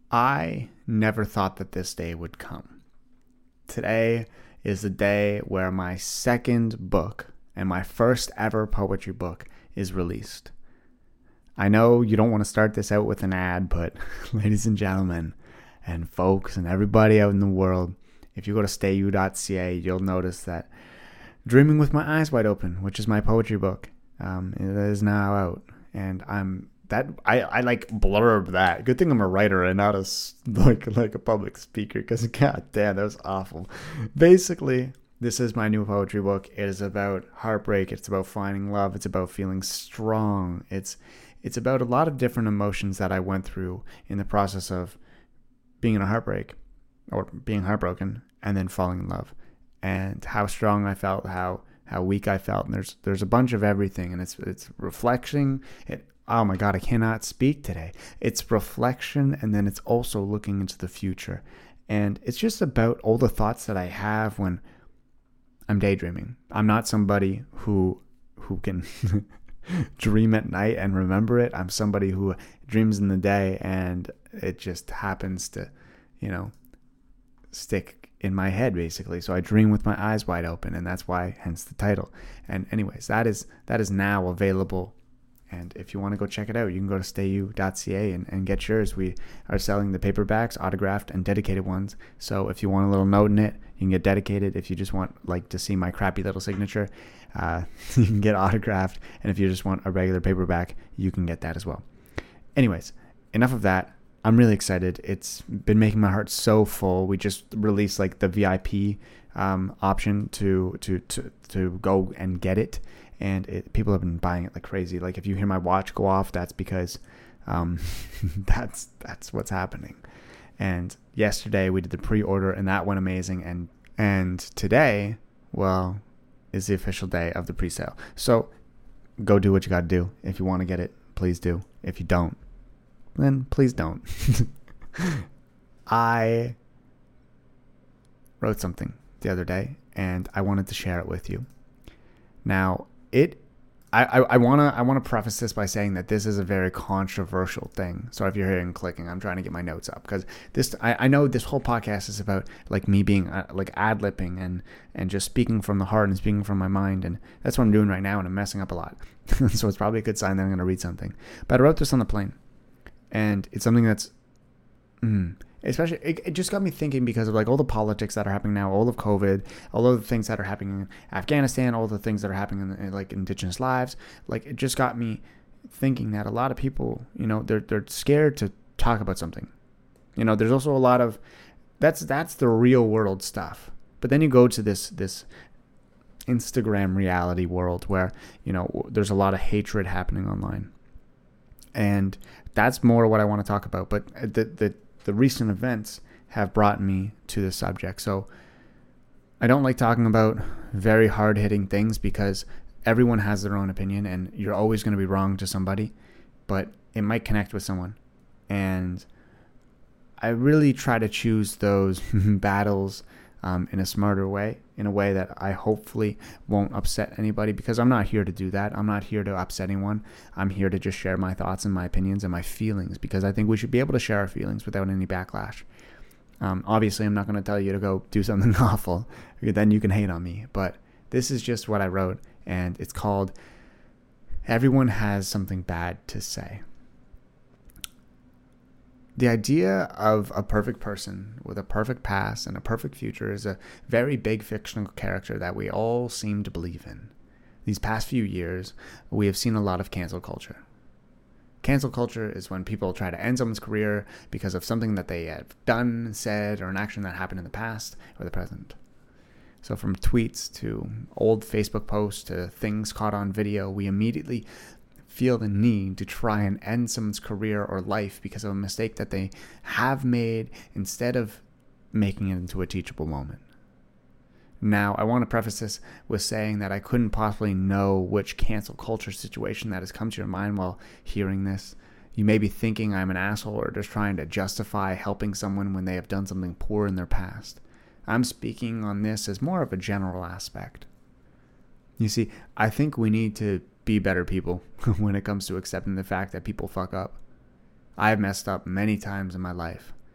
I never thought that this day would come. Today is the day where my second book and my first ever poetry book is released. I know you don't want to start this out with an ad, but ladies and gentlemen, and folks, and everybody out in the world, if you go to stayu.ca, you'll notice that Dreaming with My Eyes Wide Open, which is my poetry book, it is now out. And I like blurb that. Good thing I'm a writer and not like a public speaker, because god damn, that was awful. Basically, this is my new poetry book. It is about heartbreak. It's about finding love. It's about feeling strong. It's about a lot of different emotions that I went through in the process of being in a heartbreak or being heartbroken and then falling in love, and how strong I felt, how weak I felt. And there's a bunch of everything, and it's reflection. Oh my God, I cannot speak today. It's reflection, and then it's also looking into the future. And it's just about all the thoughts that I have when I'm daydreaming. I'm not somebody who can dream at night and remember it. I'm somebody who dreams in the day, and it just happens to, stick in my head, basically. So I dream with my eyes wide open, and that's why, hence the title. And anyways, that is now available. And if you want to go check it out, you can go to stayu.ca and get yours. We are selling the paperbacks, autographed and dedicated ones. So if you want a little note in it, you can get dedicated. If you just want to see my crappy little signature, you can get autographed. And if you just want a regular paperback, you can get that as well. Anyways, enough of that. I'm really excited. It's been making my heart so full. We just released the VIP option to go and get it. And people have been buying it like crazy. Like if you hear my watch go off, that's because that's what's happening. And yesterday we did the pre-order, and that went amazing. And today, well, is the official day of the pre-sale. So go do what you got to do. If you want to get it, please do. If you don't, then please don't. I wrote something the other day, and I wanted to share it with you. Now, I want to preface this by saying that this is a very controversial thing. So if you're hearing clicking, I'm trying to get my notes up, because I know this whole podcast is about me being ad-libbing and just speaking from the heart and speaking from my mind, and that's what I'm doing right now, and I'm messing up a lot. So it's probably a good sign that I'm going to read something. But I wrote this on the plane, and it's something that's especially, it just got me thinking because of all the politics that are happening now, all of COVID, all of the things that are happening in Afghanistan, all the things that are happening in indigenous lives. It just got me thinking that a lot of people, they're scared to talk about something. There's also a lot of that's the real world stuff. But then you go to this Instagram reality world where there's a lot of hatred happening online, and that's more what I want to talk about. But the recent events have brought me to this subject. So I don't like talking about very hard-hitting things, because everyone has their own opinion, and you're always going to be wrong to somebody, but it might connect with someone. And I really try to choose those battles in a smarter way, in a way that I hopefully won't upset anybody, because I'm not here to do that. I'm not here to upset anyone. I'm here to just share my thoughts and my opinions and my feelings, because I think we should be able to share our feelings without any backlash. Obviously, I'm not going to tell you to go do something awful. Then you can hate on me. But this is just what I wrote, and it's called Everyone Has Something Bad to Say. The idea of a perfect person with a perfect past and a perfect future is a very big fictional character that we all seem to believe in. These past few years, we have seen a lot of cancel culture. Cancel culture is when people try to end someone's career because of something that they have done, said, or an action that happened in the past or the present. So from tweets to old Facebook posts to things caught on video, we immediately feel the need to try and end someone's career or life because of a mistake that they have made, instead of making it into a teachable moment. Now, I want to preface this with saying that I couldn't possibly know which cancel culture situation that has come to your mind while hearing this. You may be thinking I'm an asshole or just trying to justify helping someone when they have done something poor in their past. I'm speaking on this as more of a general aspect. You see, I think we need to be better people when it comes to accepting the fact that people fuck up. I have messed up many times in my life.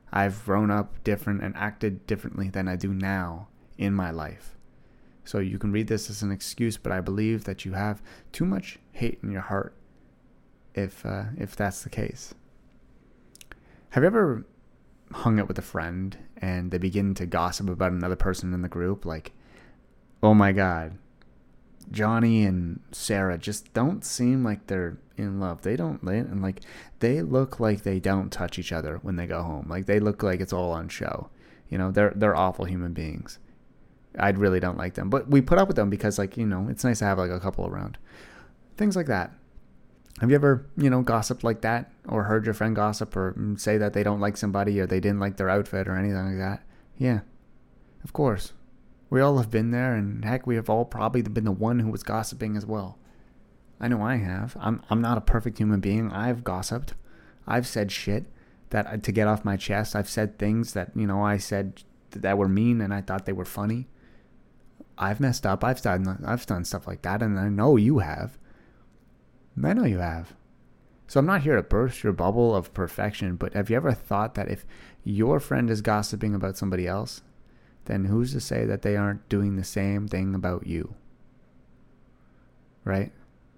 I've grown up different and acted differently than I do now in my life. So you can read this as an excuse, but I believe that you have too much hate in your heart if that's the case. Have you ever hung out with a friend and they begin to gossip about another person in the group? Like, oh my God, Johnny and Sarah just don't seem like they're in love. They look like they don't touch each other when they go home. Like, they look like it's all on show. They're awful human beings. I really don't like them, but we put up with them because, like, it's nice to have like a couple around. Things like that. Have you ever, gossiped like that, or heard your friend gossip or say that they don't like somebody or they didn't like their outfit or anything like that? Yeah, of course. We all have been there, and heck, we have all probably been the one who was gossiping as well. I know I have. I'm not a perfect human being. I've gossiped. I've said shit that to get off my chest. I've said things that, I said that were mean and I thought they were funny. I've messed up. I've done stuff like that, and I know you have. I know you have. So I'm not here to burst your bubble of perfection, but have you ever thought that if your friend is gossiping about somebody else, then who's to say that they aren't doing the same thing about you? Right?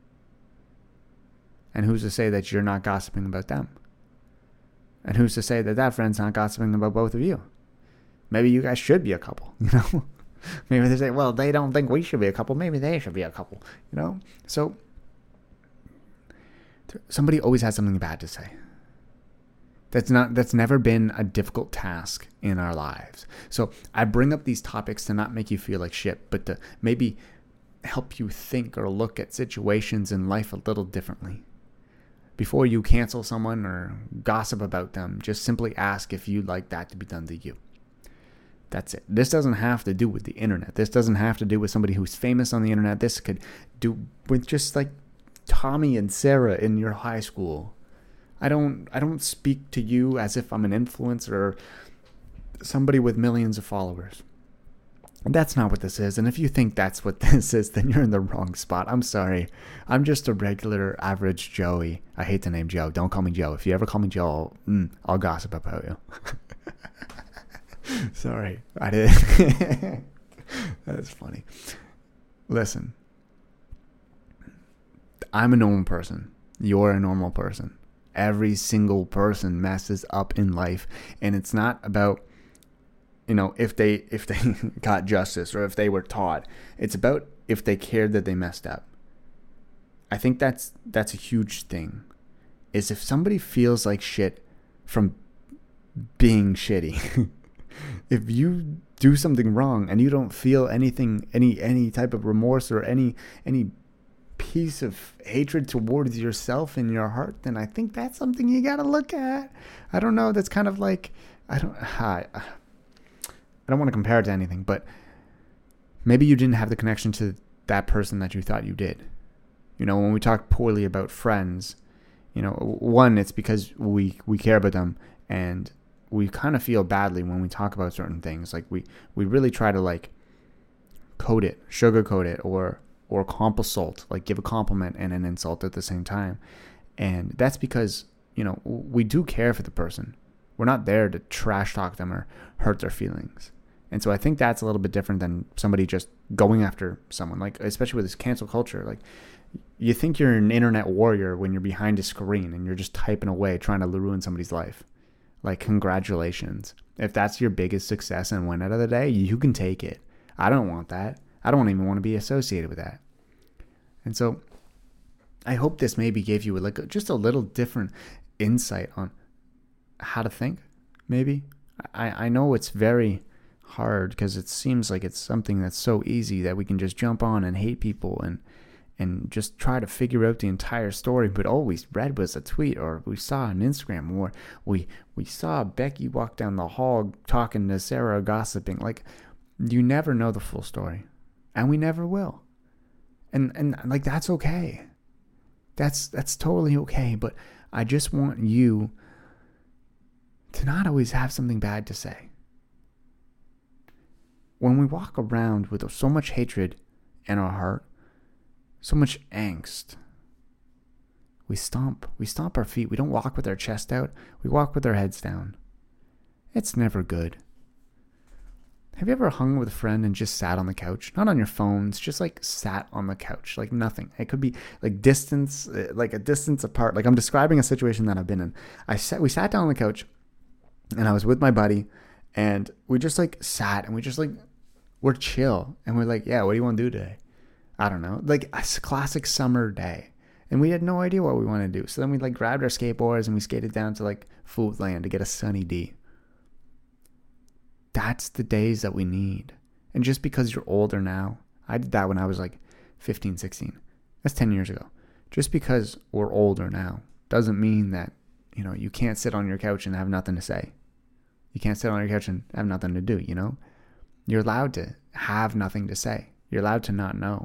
And who's to say that you're not gossiping about them? And who's to say that that friend's not gossiping about both of you? Maybe you guys should be a couple, Maybe they say, well, they don't think we should be a couple. Maybe they should be a couple, So somebody always has something bad to say. That's never been a difficult task in our lives. So I bring up these topics to not make you feel like shit, but to maybe help you think or look at situations in life a little differently. Before you cancel someone or gossip about them, just simply ask if you'd like that to be done to you. That's it. This doesn't have to do with the internet. This doesn't have to do with somebody who's famous on the internet. This could do with just like Tommy and Sarah in your high school. I don't speak to you as if I'm an influencer or somebody with millions of followers. That's not what this is. And if you think that's what this is, then you're in the wrong spot. I'm sorry. I'm just a regular average Joey. I hate the name Joe. Don't call me Joe. If you ever call me Joe, I'll gossip about you. Sorry. I did. That's funny. Listen. I'm a normal person. You're a normal person. Every single person messes up in life, and it's not about if they got justice or if they were taught. It's about if they cared that they messed up. I think that's a huge thing. Is if somebody feels like shit from being shitty. If you do something wrong and you don't feel anything, any type of remorse or any piece of hatred towards yourself in your heart, then I think that's something you got to look at. I don't know. That's kind of like, I don't want to compare it to anything, but maybe you didn't have the connection to that person that you thought you did. When we talk poorly about friends, one, it's because we care about them, and we kind of feel badly when we talk about certain things. Like we really try to like sugarcoat it, or compensate, like give a compliment and an insult at the same time. And that's because, we do care for the person. We're not there to trash talk them or hurt their feelings. And so I think that's a little bit different than somebody just going after someone, like, especially with this cancel culture. Like, you think you're an internet warrior when you're behind a screen and you're just typing away trying to ruin somebody's life. Like, congratulations. If that's your biggest success and win out of the day, you can take it. I don't want that. I don't even want to be associated with that. And so I hope this maybe gave you just a little different insight on how to think, maybe. I know it's very hard because it seems like it's something that's so easy that we can just jump on and hate people and just try to figure out the entire story. But all we read was a tweet, or we saw on Instagram, or we saw Becky walk down the hall talking to Sarah, gossiping. Like, you never know the full story, and we never will. And like, that's okay. That's totally okay. But I just want you to not always have something bad to say. When we walk around with so much hatred in our heart, so much angst, we stomp our feet. We don't walk with our chest out. We walk with our heads down. It's never good. Have you ever hung with a friend and just sat on the couch? Not on your phones, just like sat on the couch, like nothing. It could be like distance, like a distance apart. Like I'm describing a situation that I've been in. We sat down on the couch and I was with my buddy and we just like sat and we just like, we're chill. And we're like, yeah, what do you want to do today? I don't know. Like a classic summer day. And we had no idea what we wanted to do. So then we like grabbed our skateboards and we skated down to like Foodland to get a Sunny D. That's the days that we need. And just because you're older now, I did that when I was like 15, 16. That's 10 years ago. Just because we're older now doesn't mean that, you can't sit on your couch and have nothing to say. You can't sit on your couch and have nothing to do, You're allowed to have nothing to say. You're allowed to not know.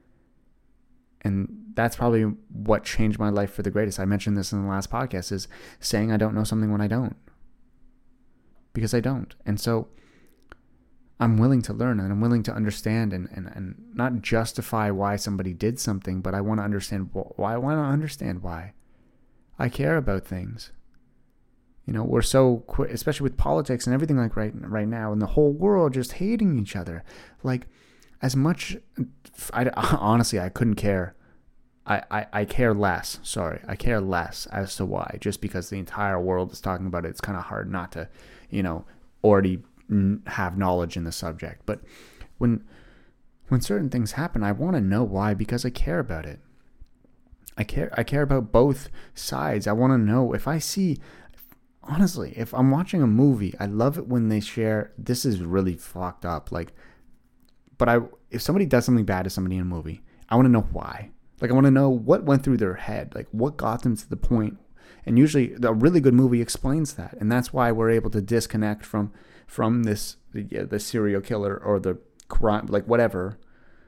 And that's probably what changed my life for the greatest. I mentioned this in the last podcast, is saying I don't know something when I don't. Because I don't. And so I'm willing to learn and I'm willing to understand and not justify why somebody did something, but I want to understand why. I want to understand why. I care about things. We're so quick, especially with politics and everything like right now, and the whole world just hating each other. Like, as much, honestly, I couldn't care. I care less. Sorry, I care less as to why. Just because the entire world is talking about it, it's kind of hard not to, already have knowledge in the subject. But when certain things happen, I want to know why, because I care about it. I care about both sides. I want to know if I see. Honestly, if I'm watching a movie, I love it when they share, this is really fucked up. If somebody does something bad to somebody in a movie, I want to know why. Like, I want to know what went through their head, like what got them to the point. And usually a really good movie explains that. And that's why we're able to disconnect from this, the serial killer or the crime, like whatever.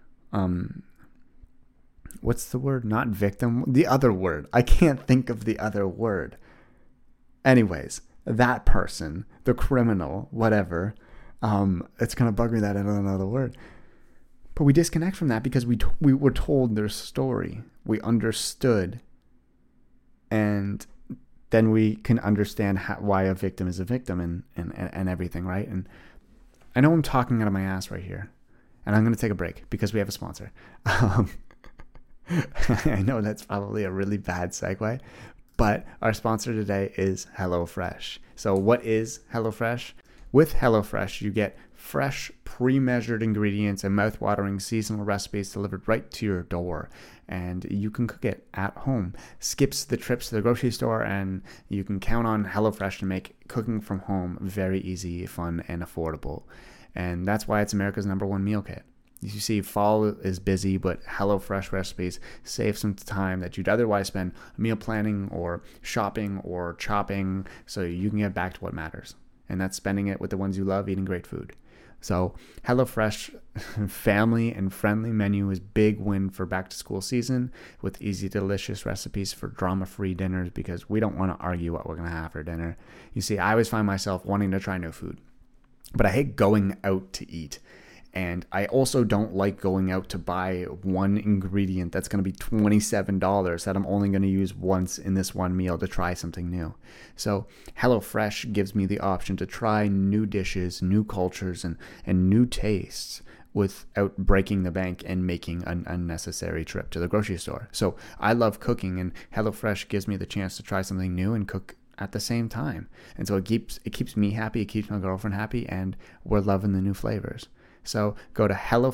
What's the word? Not victim. The other word. I can't think of the other word. Anyways, that person, the criminal, whatever, it's going to bug me that I don't know the word. But we disconnect from that because we were told their story. We understood. And then we can understand why a victim is a victim and everything, right? And I know I'm talking out of my ass right here. And I'm going to take a break because we have a sponsor. I know that's probably a really bad segue. But our sponsor today is HelloFresh. So what is HelloFresh? With HelloFresh, you get fresh, pre-measured ingredients and mouth-watering seasonal recipes delivered right to your door. And you can cook it at home. Skips the trips to the grocery store, and you can count on HelloFresh to make cooking from home very easy, fun, and affordable. And that's why it's America's #1 meal kit. You see, fall is busy, but HelloFresh recipes save some time that you'd otherwise spend meal planning or shopping or chopping, so you can get back to what matters. And that's spending it with the ones you love, eating great food. So HelloFresh family and friendly menu is big win for back to school season, with easy, delicious recipes for drama-free dinners, because we don't want to argue what we're going to have for dinner. You see, I always find myself wanting to try new food, but I hate going out to eat. And I also don't like going out to buy one ingredient that's going to be $27 that I'm only going to use once in this one meal to try something new. So HelloFresh gives me the option to try new dishes, new cultures, and new tastes without breaking the bank and making an unnecessary trip to the grocery store. So I love cooking, and HelloFresh gives me the chance to try something new and cook at the same time. And so it keeps me happy, it keeps my girlfriend happy, and we're loving the new flavors. So go to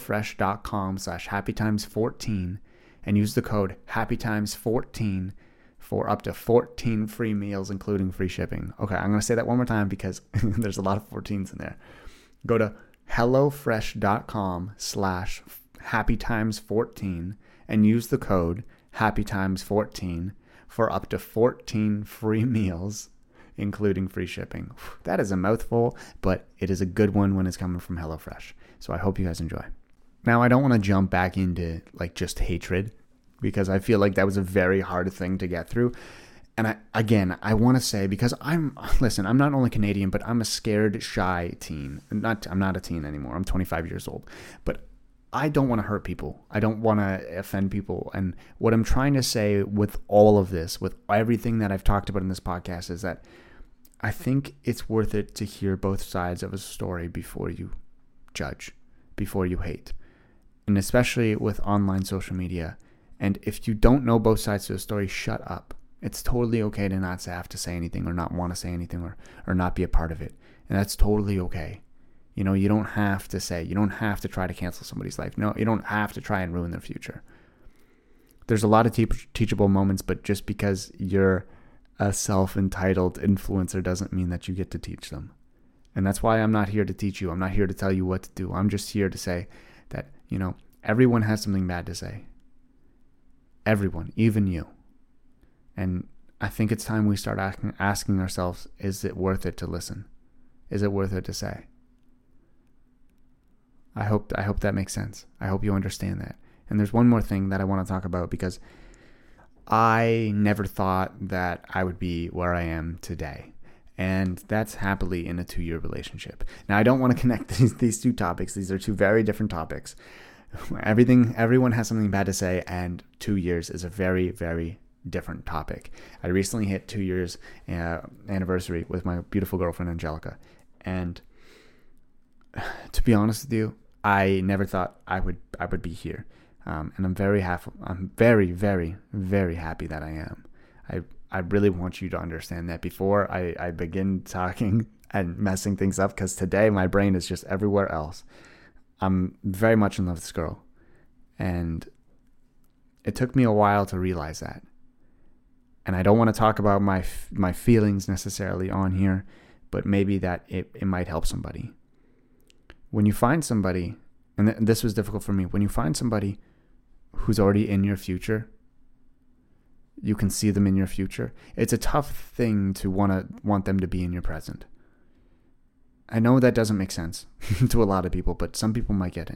HelloFresh.com/HappyTimes14 and use the code HappyTimes14 for up to 14 free meals, including free shipping. Okay, I'm going to say that one more time because there's a lot of 14s in there. Go to HelloFresh.com/HappyTimes14 and use the code HappyTimes14 for up to 14 free meals, including free shipping. That is a mouthful, but it is a good one when it's coming from HelloFresh. So I hope you guys enjoy. Now, I don't want to jump back into like just hatred, because I feel like that was a very hard thing to get through. And I want to say, because I'm not only Canadian, but I'm a scared, shy teen. I'm not a teen anymore. I'm 25 years old. But I don't want to hurt people. I don't want to offend people. And what I'm trying to say with all of this, with everything that I've talked about in this podcast, is that I think it's worth it to hear both sides of a story before you judge, before you hate. And especially with online social media. And if you don't know both sides of the story, shut up. It's totally okay to not have to say anything or not want to say anything or not be a part of it. And that's totally okay. You know, you don't have to try to cancel somebody's life. No, you don't have to try and ruin their future. There's a lot of teachable moments, but just because you're a self-entitled influencer doesn't mean that you get to teach them. And that's why I'm not here to teach you. I'm not here to tell you what to do. I'm just here to say that, you know, everyone has something bad to say. Everyone, even you. And I think it's time we start asking ourselves, is it worth it to listen? Is it worth it to say? I hope that makes sense. I hope you understand that. And there's one more thing that I want to talk about, because I never thought that I would be where I am today. And that's happily in a 2-year relationship. Now, I don't want to connect these two topics. These are two very different topics. Everyone has something bad to say, and 2 years is a very, very different topic. I recently hit 2 years anniversary with my beautiful girlfriend, Angelica. And to be honest with you, I never thought I would be here. And I'm very happy. I'm very, very, very happy that I am. I really want you to understand that before I begin talking and messing things up, because today my brain is just everywhere else. I'm very much in love with this girl. And it took me a while to realize that. And I don't want to talk about my feelings necessarily on here, but maybe that it might help somebody. When you find somebody, and this was difficult for me, when you find somebody who's already in your future, you can see them in your future. It's a tough thing to want them to be in your present. I know that doesn't make sense to a lot of people, but some people might get it.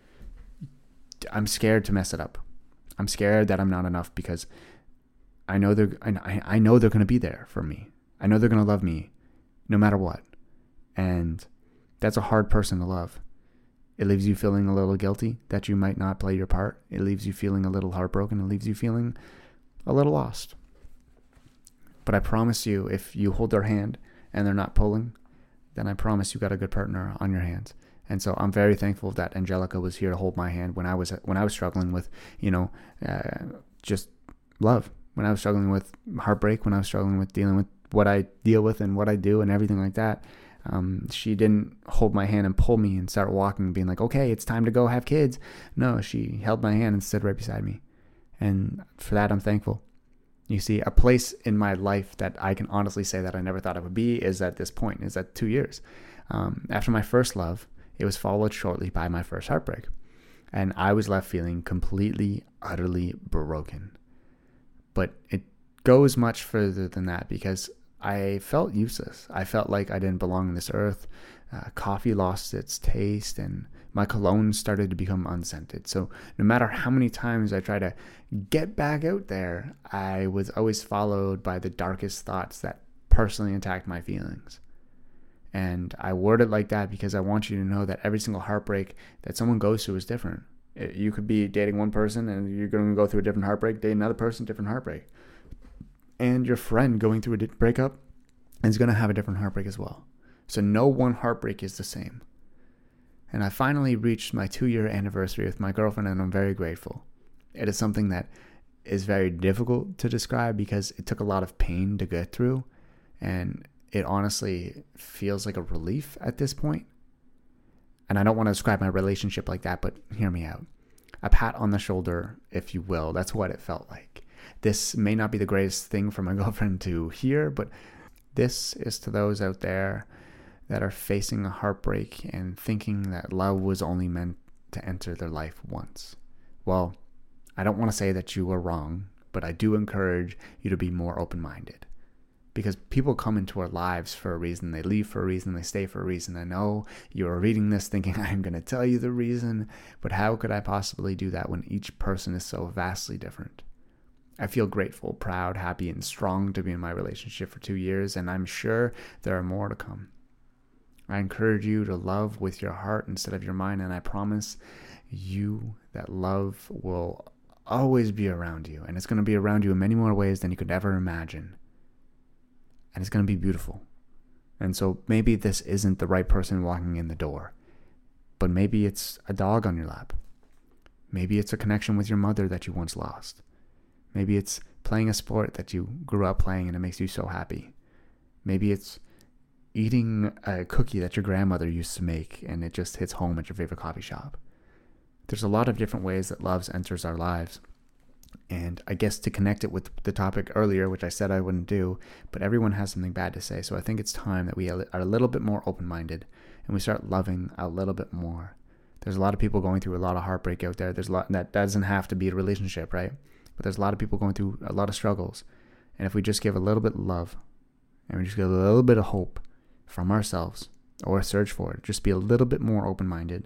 I'm scared to mess it up. I'm scared that I'm not enough, because I know they're going to be there for me. I know they're going to love me no matter what. And that's a hard person to love. It leaves you feeling a little guilty that you might not play your part. It leaves you feeling a little heartbroken. It leaves you feeling a little lost. But I promise you, if you hold their hand and they're not pulling, then I promise you got a good partner on your hands. And so I'm very thankful that Angelica was here to hold my hand when I was struggling with, just love. When I was struggling with heartbreak, when I was struggling with dealing with what I deal with and what I do and everything like that. She didn't hold my hand and pull me and start walking, being like, okay, it's time to go have kids. No, she held my hand and stood right beside me. And for that, I'm thankful. You see, a place in my life that I can honestly say that I never thought it would be is at this point, is at 2 years. After my first love, it was followed shortly by my first heartbreak. And I was left feeling completely, utterly broken. But it goes much further than that, because I felt useless. I felt like I didn't belong on this earth. Coffee lost its taste, and my cologne started to become unscented. So no matter how many times I tried to get back out there, I was always followed by the darkest thoughts that personally attacked my feelings. And I word it like that because I want you to know that every single heartbreak that someone goes through is different. You could be dating one person and you're going to go through a different heartbreak, date another person, different heartbreak. And your friend going through a breakup is going to have a different heartbreak as well. So no one heartbreak is the same. And I finally reached my 2-year anniversary with my girlfriend, and I'm very grateful. It is something that is very difficult to describe because it took a lot of pain to get through. And it honestly feels like a relief at this point. And I don't want to describe my relationship like that, but hear me out. A pat on the shoulder, if you will. That's what it felt like. This may not be the greatest thing for my girlfriend to hear, but this is to those out there that are facing a heartbreak and thinking that love was only meant to enter their life once. Well, I don't want to say that you are wrong, but I do encourage you to be more open-minded. Because people come into our lives for a reason. They leave for a reason. They stay for a reason. I know you're reading this thinking I'm going to tell you the reason, but how could I possibly do that when each person is so vastly different? I feel grateful, proud, happy, and strong to be in my relationship for 2 years, and I'm sure there are more to come. I encourage you to love with your heart instead of your mind, and I promise you that love will always be around you, and it's going to be around you in many more ways than you could ever imagine. And it's going to be beautiful. And so maybe this isn't the right person walking in the door, but maybe it's a dog on your lap. Maybe it's a connection with your mother that you once lost. Maybe it's playing a sport that you grew up playing and it makes you so happy. Maybe it's eating a cookie that your grandmother used to make and it just hits home at your favorite coffee shop. There's a lot of different ways that love enters our lives. And I guess to connect it with the topic earlier, which I said I wouldn't do, but everyone has something bad to say. So I think it's time that we are a little bit more open-minded and we start loving a little bit more. There's a lot of people going through a lot of heartbreak out there. There's a lot that doesn't have to be a relationship, right? But there's a lot of people going through a lot of struggles. And if we just give a little bit of love and we just give a little bit of hope from ourselves or search for it, just be a little bit more open-minded.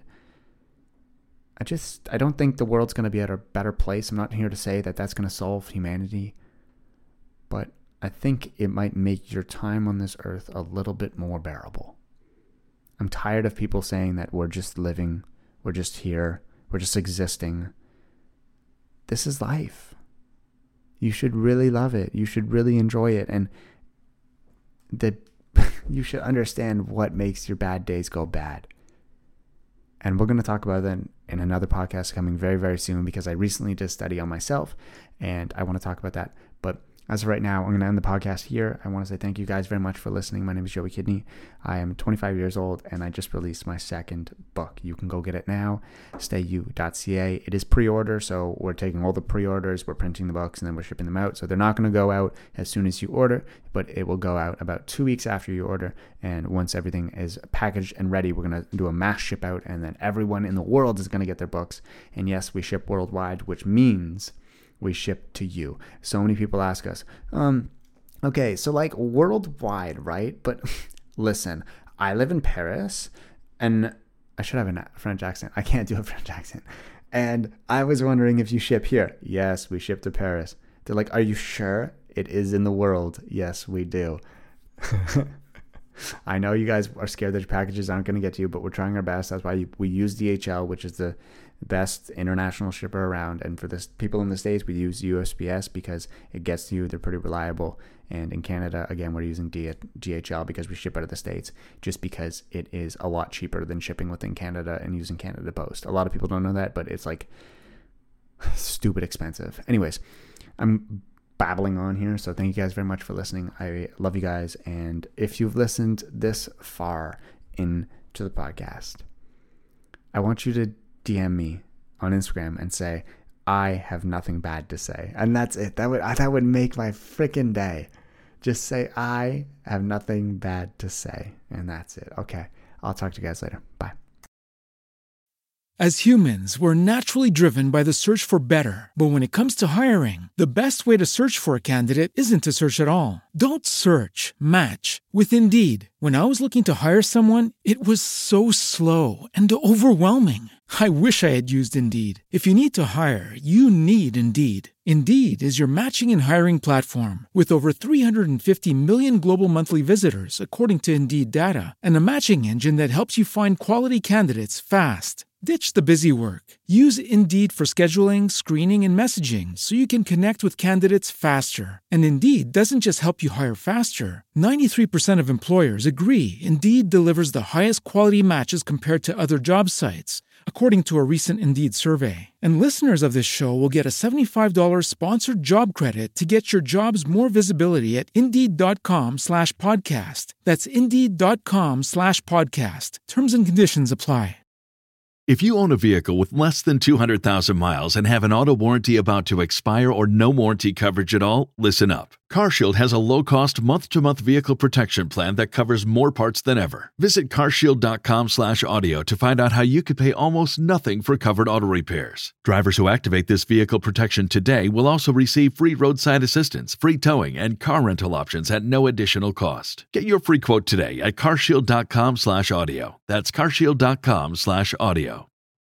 I don't think the world's going to be at a better place. I'm not here to say that that's going to solve humanity, but I think it might make your time on this earth a little bit more bearable. I'm tired of people saying that we're just living, we're just here, we're just existing. This is life. You should really love it. You should really enjoy it. And you should understand what makes your bad days go bad. And we're going to talk about that in another podcast coming very, very soon, because I recently did a study on myself and I want to talk about that. But as of right now, I'm going to end the podcast here. I want to say thank you guys very much for listening. My name is Joey Kidney. I am 25 years old and I just released my second book. You can go get it now, stayu.ca. It is pre-order, so we're taking all the pre-orders, we're printing the books, and then we're shipping them out. So they're not going to go out as soon as you order, but it will go out about 2 weeks after you order. And once everything is packaged and ready, we're going to do a mass ship out, and then everyone in the world is going to get their books. And yes, we ship worldwide, which means we ship to you. So many people ask us, okay, so like worldwide, right? But listen, I live in Paris and I should have a French accent. I can't do a French accent. And I was wondering if you ship here. Yes, we ship to Paris. They're like, are you sure? It is in the world. Yes, we do. I know you guys are scared that your packages aren't going to get to you, but we're trying our best. That's why we use DHL, which is the best international shipper around. And for this people in the States, we use USPS because it gets to you. They're pretty reliable. And in Canada, again, we're using DHL because we ship out of the States, just because it is a lot cheaper than shipping within Canada and using Canada Post. A lot of people don't know that, but it's like stupid expensive. Anyways, I'm babbling on here, so thank you guys very much for listening. I love you guys, and if you've listened this far into the podcast, I want you to DM me on Instagram and say, I have nothing bad to say. And that's it. That would make my freaking day. Just say, I have nothing bad to say. And that's it. Okay. I'll talk to you guys later. Bye. As humans, we're naturally driven by the search for better. But when it comes to hiring, the best way to search for a candidate isn't to search at all. Don't search, match with Indeed. When I was looking to hire someone, it was so slow and overwhelming. I wish I had used Indeed. If you need to hire, you need Indeed. Indeed is your matching and hiring platform with over 350 million global monthly visitors, according to Indeed data, and a matching engine that helps you find quality candidates fast. Ditch the busy work. Use Indeed for scheduling, screening, and messaging so you can connect with candidates faster. And Indeed doesn't just help you hire faster. 93% of employers agree Indeed delivers the highest quality matches compared to other job sites, according to a recent Indeed survey. And listeners of this show will get a $75 sponsored job credit to get your jobs more visibility at Indeed.com/podcast. That's Indeed.com/podcast. Terms and conditions apply. If you own a vehicle with less than 200,000 miles and have an auto warranty about to expire or no warranty coverage at all, listen up. CarShield has a low-cost month-to-month vehicle protection plan that covers more parts than ever. Visit carshield.com/audio to find out how you could pay almost nothing for covered auto repairs. Drivers who activate this vehicle protection today will also receive free roadside assistance, free towing, and car rental options at no additional cost. Get your free quote today at carshield.com/audio. That's carshield.com/audio.